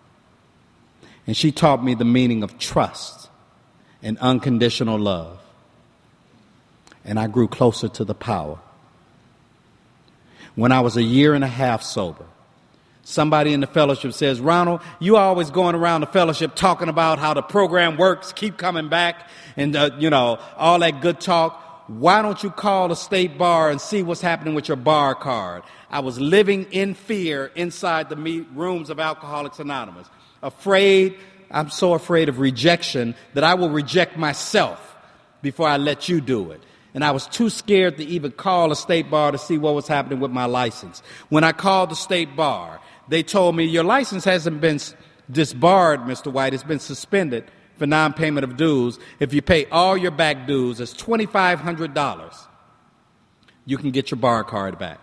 And she taught me the meaning of trust and unconditional love. And I grew closer to the power. When I was a year and a half sober, somebody in the fellowship says, "Ronald, you always going around the fellowship talking about how the program works, keep coming back, and, all that good talk. Why don't you call the state bar and see what's happening with your bar card?" I was living in fear inside the rooms of Alcoholics Anonymous. I'm so afraid of rejection that I will reject myself before I let you do it. And I was too scared to even call a state bar to see what was happening with my license. When I called the state bar, they told me, "Your license hasn't been disbarred, Mr. White. It's been suspended for non-payment of dues. If you pay all your back dues, it's $2,500. You can get your bar card back."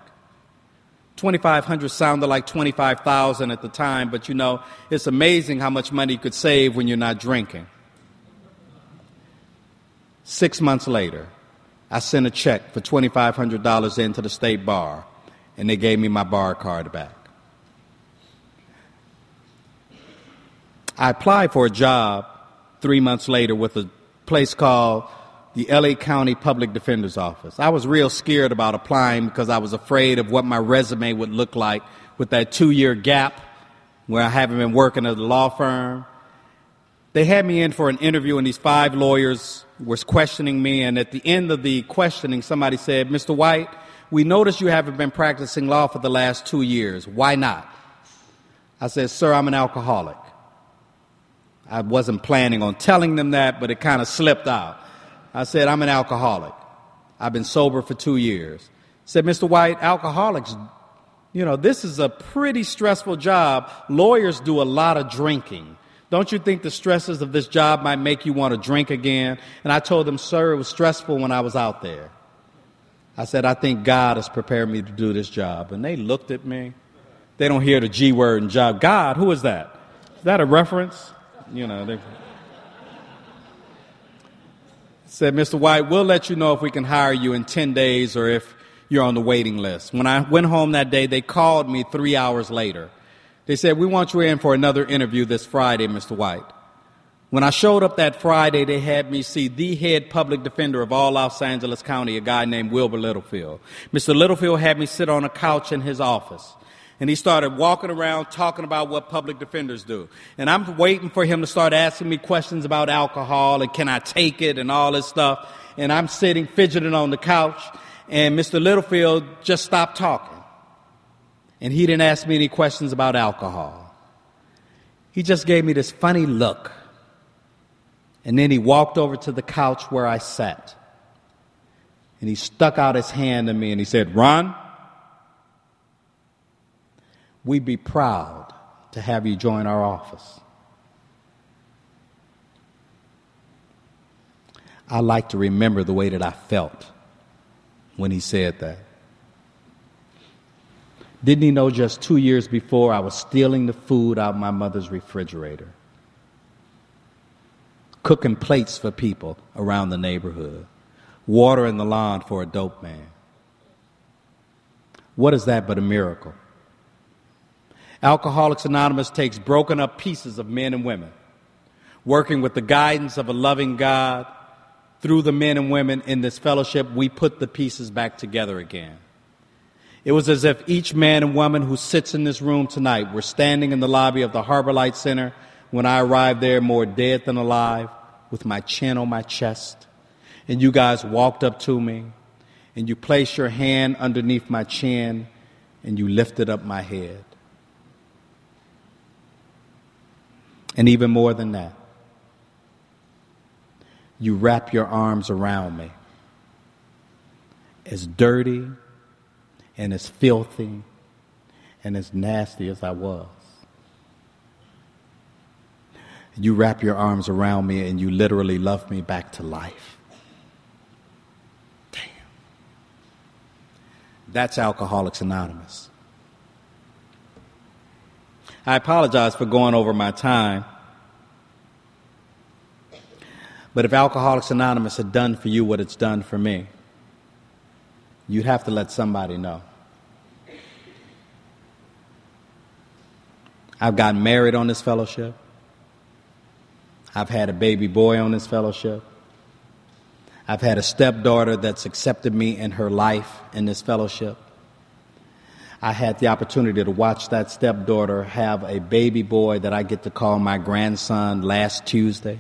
$2,500 sounded like $25,000 at the time, but it's amazing how much money you could save when you're not drinking. 6 months later, I sent a check for $2,500 into the state bar, and they gave me my bar card back. I applied for a job 3 months later with a place called the L.A. County Public Defender's Office. I was real scared about applying because I was afraid of what my resume would look like with that 2-year gap where I haven't been working at a law firm. They had me in for an interview, and these 5 lawyers were questioning me, and at the end of the questioning, somebody said, "Mr. White, we noticed you haven't been practicing law for the last 2 years. Why not?" I said, "Sir, I'm an alcoholic." I wasn't planning on telling them that, but it kind of slipped out. I said, "I'm an alcoholic. I've been sober for 2 years." Said, "Mr. White, alcoholics, this is a pretty stressful job. Lawyers do a lot of drinking. Don't you think the stresses of this job might make you want to drink again?" And I told them, "Sir, it was stressful when I was out there." I said, "I think God has prepared me to do this job." And they looked at me. They don't hear the G word in job. God, who is that? Is that a reference? They said, "Mr. White, we'll let you know if we can hire you in 10 days or if you're on the waiting list." When I went home that day, they called me 3 hours later. They said, "We want you in for another interview this Friday, Mr. White." When I showed up that Friday, they had me see the head public defender of all Los Angeles County, a guy named Wilbur Littlefield. Mr. Littlefield had me sit on a couch in his office. And he started walking around talking about what public defenders do. And I'm waiting for him to start asking me questions about alcohol and can I take it and all this stuff. And I'm sitting fidgeting on the couch, and Mr. Littlefield just stopped talking. And he didn't ask me any questions about alcohol. He just gave me this funny look. And then he walked over to the couch where I sat. And he stuck out his hand to me and he said, "Ron, we'd be proud to have you join our office." I like to remember the way that I felt when he said that. Didn't he know just 2 years before I was stealing the food out of my mother's refrigerator, cooking plates for people around the neighborhood, watering the lawn for a dope man? What is that but a miracle? Alcoholics Anonymous takes broken up pieces of men and women, working with the guidance of a loving God. Through the men and women in this fellowship, we put the pieces back together again. It was as if each man and woman who sits in this room tonight were standing in the lobby of the Harbor Light Center when I arrived there more dead than alive, with my chin on my chest. And you guys walked up to me, and you placed your hand underneath my chin, and you lifted up my head. And even more than that, you wrap your arms around me, as dirty and as filthy and as nasty as I was. You wrap your arms around me and you literally love me back to life. Damn. That's Alcoholics Anonymous. I apologize for going over my time. But if Alcoholics Anonymous had done for you what it's done for me, you'd have to let somebody know. I've gotten married on this fellowship. I've had a baby boy on this fellowship. I've had a stepdaughter that's accepted me in her life in this fellowship. I had the opportunity to watch that stepdaughter have a baby boy that I get to call my grandson last Tuesday.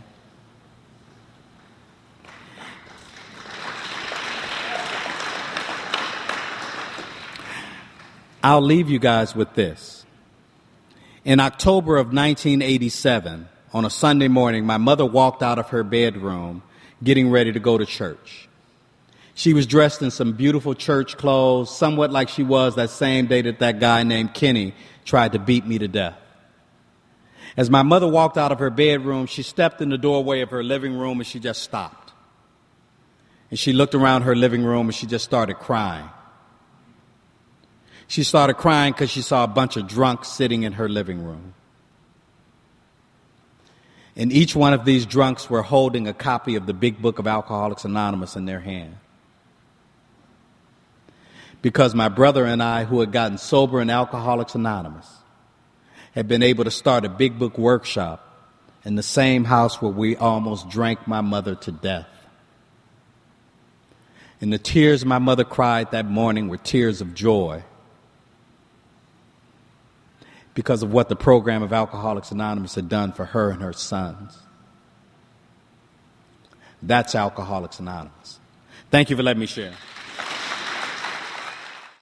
I'll leave you guys with this. In October of 1987, on a Sunday morning, my mother walked out of her bedroom getting ready to go to church. She was dressed in some beautiful church clothes, somewhat like she was that same day that that guy named Kenny tried to beat me to death. As my mother walked out of her bedroom, she stepped in the doorway of her living room and she just stopped. And she looked around her living room and she just started crying. She started crying because she saw a bunch of drunks sitting in her living room. And each one of these drunks were holding a copy of the Big Book of Alcoholics Anonymous in their hand. Because my brother and I, who had gotten sober in Alcoholics Anonymous, had been able to start a Big Book workshop in the same house where we almost drank my mother to death. And the tears my mother cried that morning were tears of joy, because of what the program of Alcoholics Anonymous had done for her and her sons. That's Alcoholics Anonymous. Thank you for letting me share.